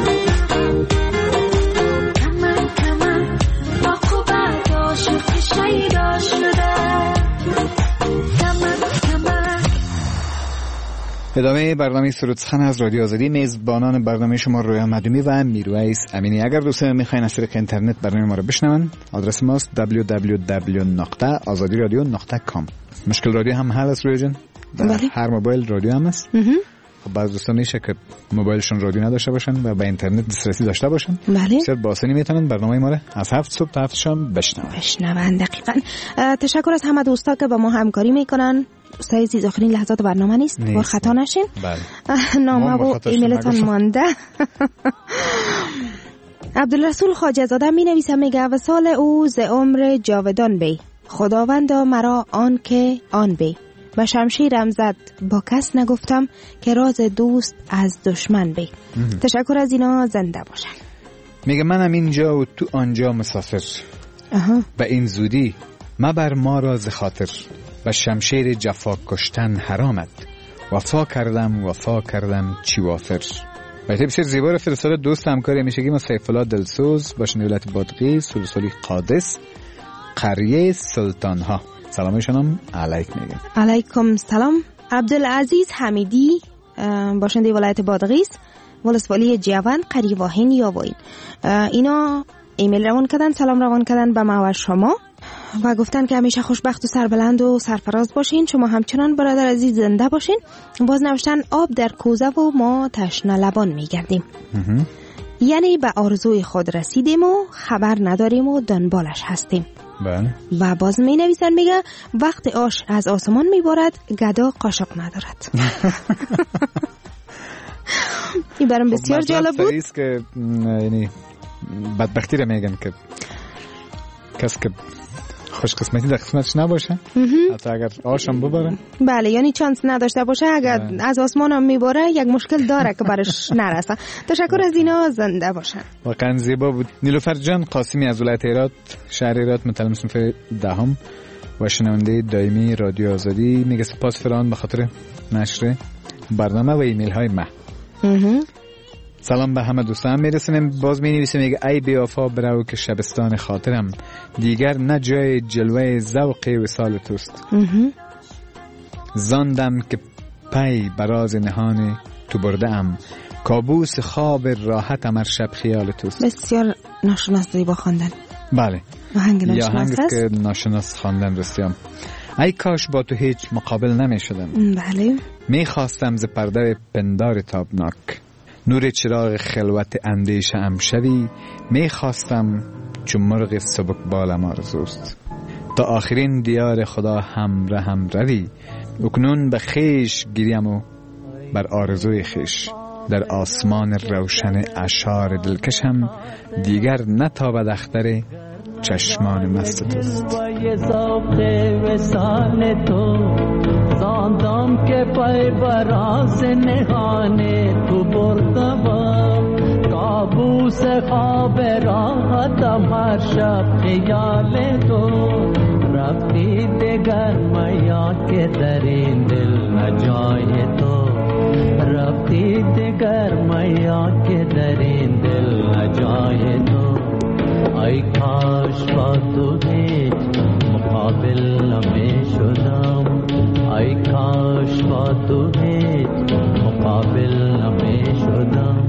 کمن کمن با خوبت عاشق شیدا شدن کمن کمن. ادامه برنامه سرودسخن از رادیو آزادی. میزبانان برنامه شما رویا مدومی و میرویس امینی. اگر دوستان میخواین از طریق اینترنت برنامه ما رو بشنون، آدرس ماست www.azadiradio.com. مشکل رادیو هم حل است رویا جان؟ هر موبایل رادیو هم است. خب بعض دوستان میشه که موبایلشون رادیو نداشته باشن و به اینترنت دسترسی داشته باشن، بسیار با آسانی میتونن برنامه ما رو از 7 صبح تا 7 شام بشنون. دقیقاً. تشکر از همه دوستا که با ما همکاری میکنن. دوستای عزیز، آخرین لحظات برنامه نیست. بر خطا نشین. نامه و ایمیلتان مانده. عبدالرسول خواجه زاده می نویسه، میگه وصال او ز عمر جاودان بی، خداوند مرا آن که آن بی، و شمشیرم زد با کس نگفتم که راز دوست از دشمن بی. تشکر از اینا، زنده باشن. میگه منم اینجا و تو آنجا مسافر، و این زودی مبر ما را ز خاطر، و شمشیر جفا کشتن حرامد، وفا کردم چی وافر. بیت بسیار زیبا رو فرستاده دوست همکار همیشگی ما سیف الله دلسوز، باشن ولایت بادغیس، سلسله قادس، قریه سلطان ها. سلامشون هم علیک میگم. علیکم سلام. عبدالعزیز حمیدی، باشنده ولایت بادغیس، ولسوالی جوان، قریه واهین یا واین. اینا ایمیل روان کردن، سلام روان کردن به ما و شما و گفتن که همیشه خوشبخت و سربلند و سرفراز باشین. شما همچنان برادر عزیز زنده باشین. باز نوشتن آب در کوزه و ما تشنه لبان میگردیم. یعنی به آرزوی خود رسیدیم و خبر نداریم و دنبالش هستیم. بله. و باز می نویسن میگه وقت آش از آسمان میبارد، گدا قاشق ندارد. این برام بسیار جالب بود. است که یعنی بدبختی رو میگن که کس که خوش قسمتی در قسمتش نباشه، حتی اگر آشم بباره. بله، یعنی چانس نداشته باشه، اگر از آسمان هم میباره یک مشکل داره که برش نرسه. تشکر از اینا، زنده باشن. واقعا زیبا بود. نیلوفر جان قاسمی از ولایت هرات، شهر هرات، متعلم صنف دهم و شنونده دائمی رادیو آزادی، میگه سپاس فراوان به خاطر نشر برنامه و ایمیل های ما. سلام به همه دوستان میرسونیم. باز می نویسیم میگه ای بی وفا برو که شبستان خاطرم، دیگر نه جای جلوه ذوق وصال توست. زاندم که پی براز نهان تو برده ام، کابوس خواب راحتم هر شب خیال توست. بسیار ناشناس زیبا خواندن. بله، یا هنگ که ناشناس خواندن رسیام. ای کاش با تو هیچ مقابل نمی شدم. بله. می خواستم ز پرده پندار تابناک، نور چراغ خلوت اندیشه ام شوی، می خواستم چون مرغ سبک بالم آرزوست، تا آخرین دیار خدا هم روی، اکنون به خیش گیریم و بر آرزوی خیش، در آسمان روشن اشار دلکشم، دیگر نتابد اختر چشمان مست توست. زاندم که پای براز نهانه تو بردم، کابوس خواب راحتم هر شب خیال تو، رفتی دگر میا که در این دل نجای تو، رفتی دگر میا که در این دل نجای تو. ای کاش با تو هیچ مقابل نمی شدم، ای کاش با تو هیچ مقابل نمی شدم.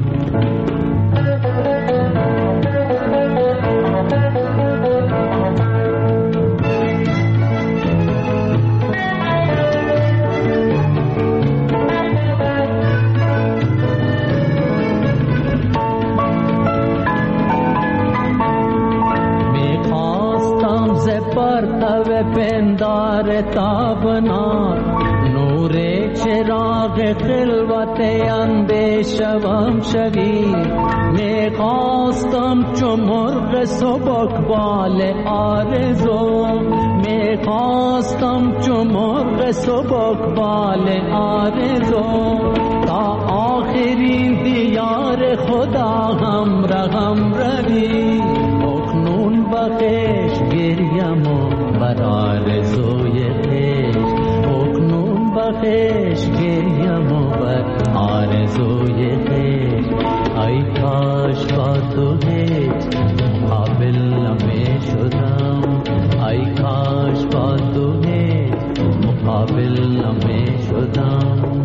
پندار تابناک، نور چراغ خلوت اندیشم شوی، می خواستم چو مرغ سبک بال آرزو، می خواستم چو مرغ سبک بال آرزو، تا آخرین دیار خدا هم روی، اکنون بخش گریم بر آرزوی خیش، اکنون بخش گریم برایم و بر آرزوی خیر. ای کاش با تو هیچ مقابل نمی شدم، ای کاش با تو هیچ مقابل نمی شدم.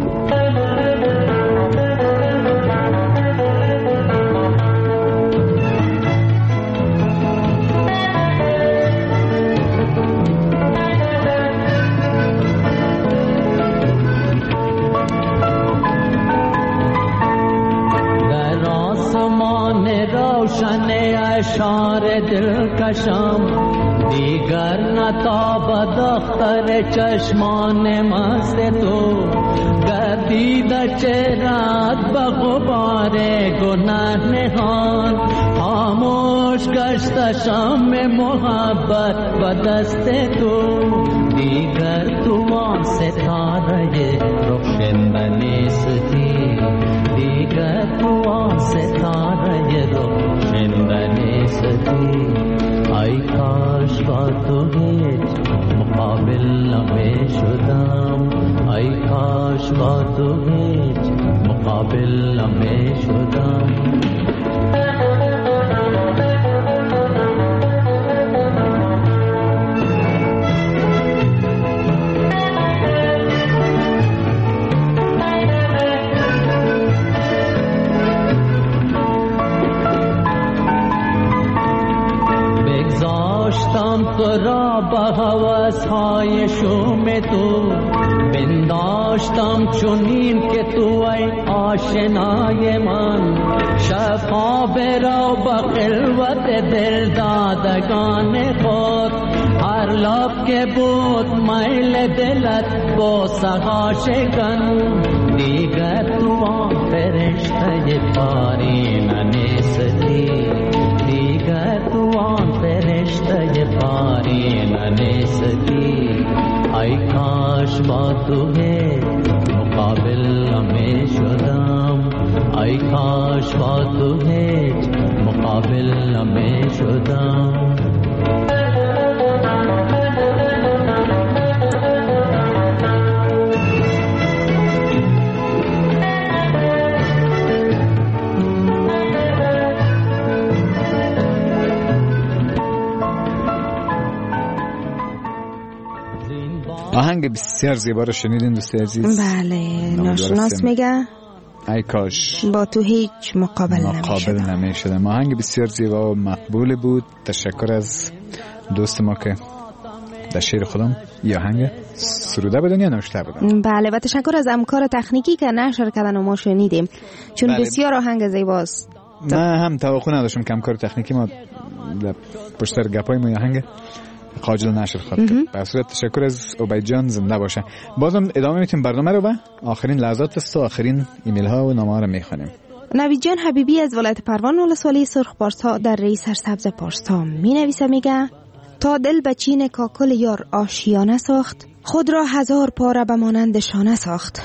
روشن اشار دلکشم دیگر نتابد دختر چشمان مست تو. گردیده چهره‌ات به غبار گناه نهان، خاموش گشته شمع محبت به دست تو. دیگر تو آن ستاره روشن نیستی، دیگر تو آن ستاره روشن نیستی. ای کاش با تو هیچ مقابل نمی شدم، ای کاش با تو هیچ مقابل نمی شدم. تو را با هوس‌های شوم تو بنداشتم چنین که تو ای آشنای من. شفا برو با خلوت دل دادگان خود، هر لب که بود میل دلت بوسه ها شکن. دیگر تو آن فرشته پارین نیستی، دیگر تو آن فرشته پارین نیستی. ای کاش با تو مقابل نمی شدم، ای کاش با تو مقابل نمی شدم. آهنگ بسیار زیبا رو شنیدین دوستی عزیز؟ بله، ناشناس میگه ای کاش با تو هیچ مقابل نمی شدم. آهنگ بسیار زیبا و مقبول بود. تشکر از دوست ما که در شعر خودم یه آهنگ سروده بدن یا نوشته بدن. بله، و تشکر از همکار تکنیکی که نشر کردن و ما شنیدیم، چون بله. بسیار آهنگ زیباست. من هم توقع نداشتم که همکار تکنیکی ما پشت سر گپای ما آهنگ خاجل نشر خواهد کرد. به صورت تشکر از عبید جان، زنده باشه. بازم ادامه میتیم برنامه رو به آخرین لحظات است و آخرین ایمیل ها و نامه ها رو میخوانیم. نوید جان حبیبی از ولایت پروان ولسوالی سرخ پارسا در ری سرسبز پارسا می نویسه، میگه تا دل به چین کاکل یار آشیانه ساخت، خود را 1000 پاره به مانند شانه ساخت.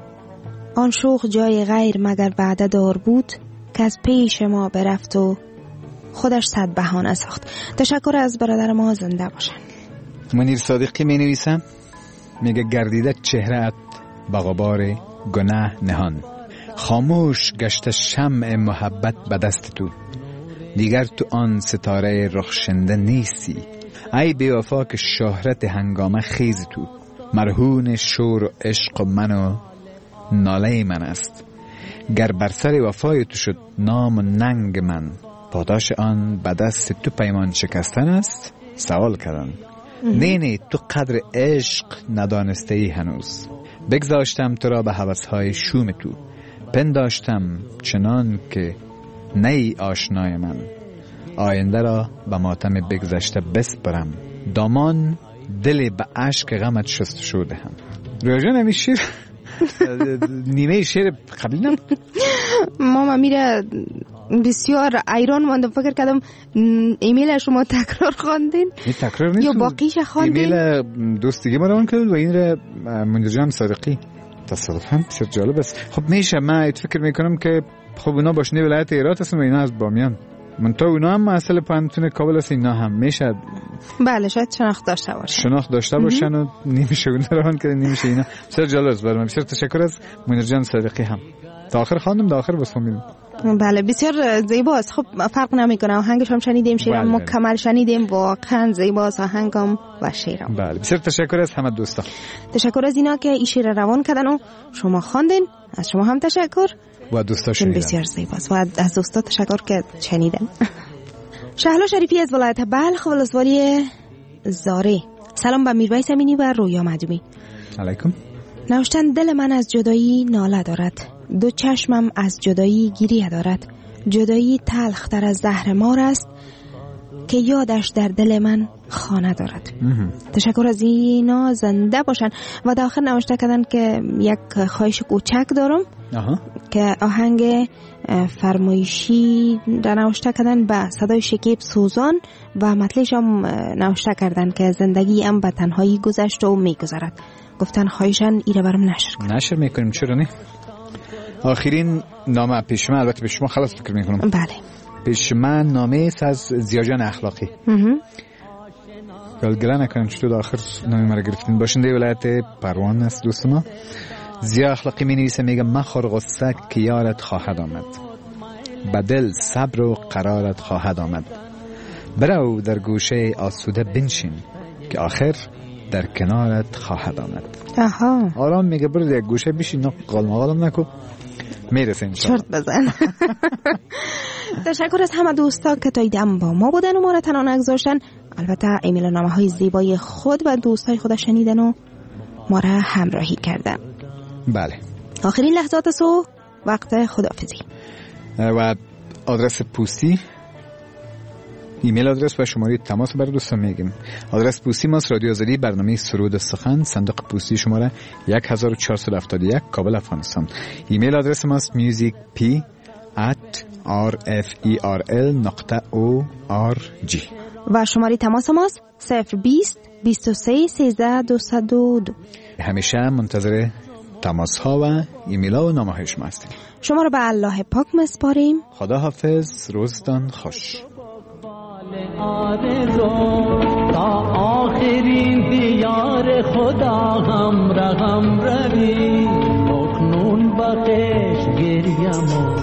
آن شوخ جای غیر مگر وعده دار بود، که از پیش ما برفت و خودش 100 بهانه ساخت. تشکر از برادر ما، زنده باشن. منیر صادقی می نویسم، میگه گردیده چهره‌ات به غبار گناه نهان، خاموش گشته شمع محبت به دست تو. دیگر تو آن ستاره رخشنده نیستی. ای بی وفا که شهرت هنگامه خیز تو، مرهون شور و عشق و من و ناله من است. گر بر سر وفای تو شد نام و ننگ من، پاداش آن به دست تو پیمان شکستن است. سوال کردن نینی تو قدر عشق ندانسته ای هنوز. بگذاشتم تو را به هوسهای شوم تو، پنداشتم چنان که نی آشنای من. آینده را به ماتم بگذشته بسپرم، دامان دل به عشق غمت شست شده هم. روژان همی شیر نیمه شیر قبلی نم ماما میره بسیار ایران ماندم، فکر کردم ایمیل شما تکرار خواندین. تکرار نیست، یا باقیش خواندین؟ ایمیل دوستگی ما رو کرد و این را منیر جان صادقی تصادفاً بسیار جالب است. خب میشه، من فکر میکنم که خب اونا باشنی ولایت هرات هستن و اینا از بامیان. منطقه اونا هم اصل پانتون کابل است، اینا هم میشه بله شاید شناخت داشته باشن و نمیشه اون روان که نمیشه اینا. بسیار جالب است برام. بسیار تشکر از منیر جان صدیقی. هم تا آخر خواندم، تا آخر بس میدم. بله بسیار زیباست. خب فرق نمیکنه، آهنگش هم شنیدیم، شعرم مکمل شنیدیم، واقعا زیباست آهنگم و شعرم. بله بسیار تشکر از همه دوستا. تشکر از اینا که این شعر روان کردن و شما خواندین. از شما هم تشکر و دوستا شنیدن. بسیار زیباست و از دوستا تشکر که شنیدن. شهلا شریفی از ولایت بلخ، ولسوالی زاره. سلام به میرویس امینی و رویا مدومی. علیکم. نوشتن دل من از جدایی ناله دارد، دو چشمم از جدایی گریه دارد، جدایی تلختر از زهر مار است که یادش در دل من خانه دارد. تشکر از اینا، زنده باشن. و در آخر نوشته کردن که یک خواهش کوچک دارم که آهنگ فرمایشی در نوشته کردن به صدای شکیب سوزان و مطلعش هم نوشته کردن که زندگی ام به تنهایی گذشت و میگذرد. گفتن خواهشن ایره برم نشر میکنیم. چرا نه؟ آخرین نامه پیش من، البته پیش ما خلاص فکر میکنم. بله پیش من نامه است از زیاجان اخلاقی. گله نکنم چطور آخر نامه مرا گرفتین. باشنده ولایت پروان است دوست ما. زیا اخلاقی می نویسه، میگه من خرغسته که یارت خواهد آمد، بدل صبر و قرارت خواهد آمد، برو در گوشه آسوده بنشین که آخر در کنارت خواهد آمد. آرام میگه برو در گوشه بشین، قالم نکن، میرسه انشاءالله. چرت بزن. تشکر از همه دوستا که تا دم با ما بودن و ما را تنها نگذاشتن. البته ایمیل و نامه های زیبای خود و دوستای خود شنیدن و ما را همراهی کردن. بله. آخرین لحظات سو وقت خداحافظی و آدرس پوستی، ایمیل آدرس و شماره تماس برای دوستان میگیم. آدرس پوستی ماست رادیو آزادی، برنامه سرود سخن، صندوق پستی شماره 1471 کابل افغانستان. ایمیل آدرس ماست musicp@rferl.org و شماره تماس ماست 020 23 13 202. همیشه منتظر تماس ها و ایمیل ها و نامه های شما هستیم. شما رو به الله پاک مسپاریم. خدا حافظ، روزتان خوش. آرزو تا آخرین دیار خدا هم رقم روی، اکنون بخش گریم و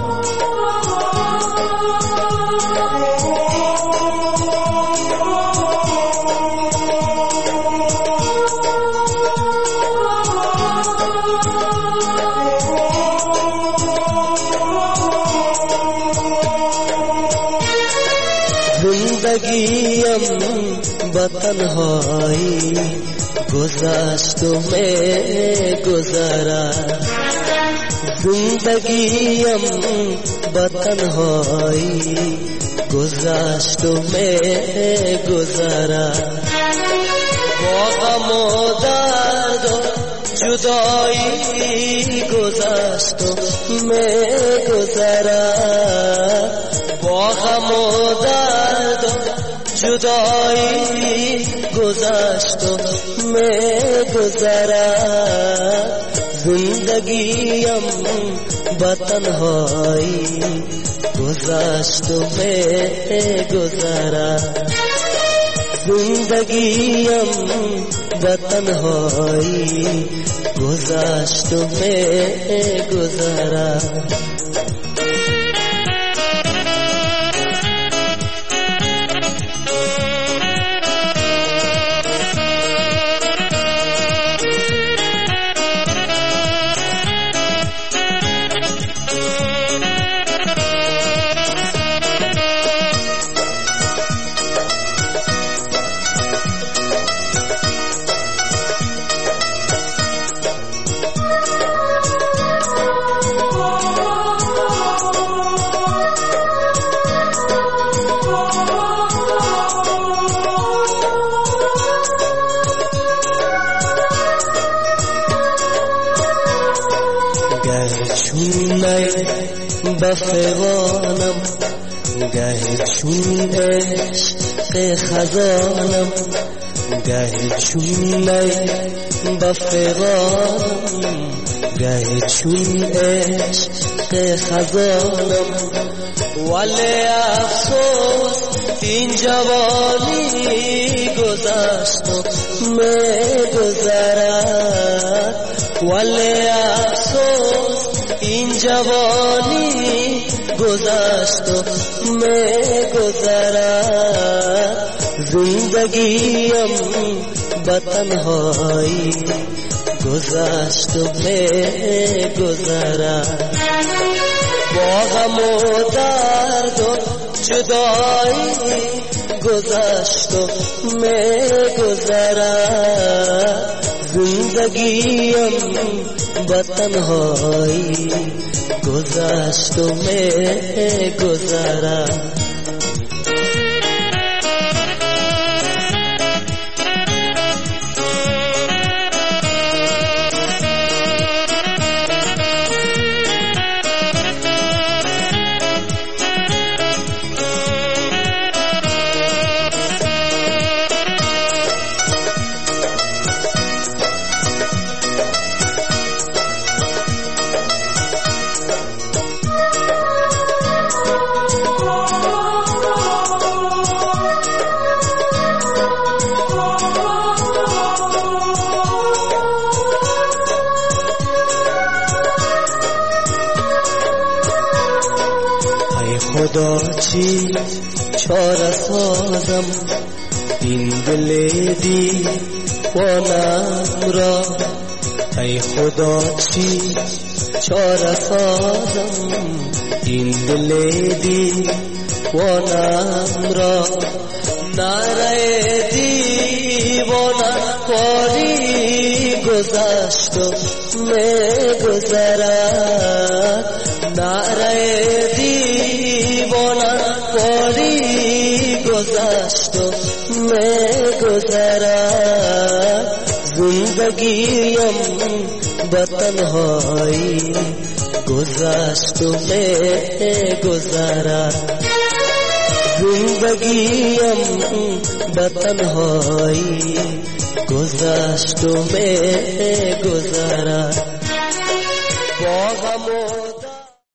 زندگیم با تنهایی گذشت و می‌گذرد، زندگیم با تنهایی گذشت و می‌گذرد، با غم و درد و جدایی گذشت و می‌گذرد، با غم و درد و جدایی گذشت و می‌گذرد، زندگیم با تنهایی گذشت و می‌گذرد، زندگیم با تنهایی گذشت و می‌گذرد. بفغانم گاهی چون عشق خزانم، گاهی چون بفغانم گه چون عشق خزانم ولی افسوس این جوانی گذشت و میگذرد ولی افسوس این جوانی گذشت و میگذرد زندگیم به تنهایی گذشت و میگذرد با غم و درد و جدایی گذشت و میگذرد زندگیم به تنهایی گذشت و میگذرد خدا چی چاره سازم این دل دیوانم را ای خدا چی چاره سازم این دل دیوانم را نره دیوانه کاری گذشت و میگذرد نره کاری گذشت و میگذرد زندگیم به تنهایی گذشت و میگذرد زندگیم به تنهایی گذشت و میگذرد با غم و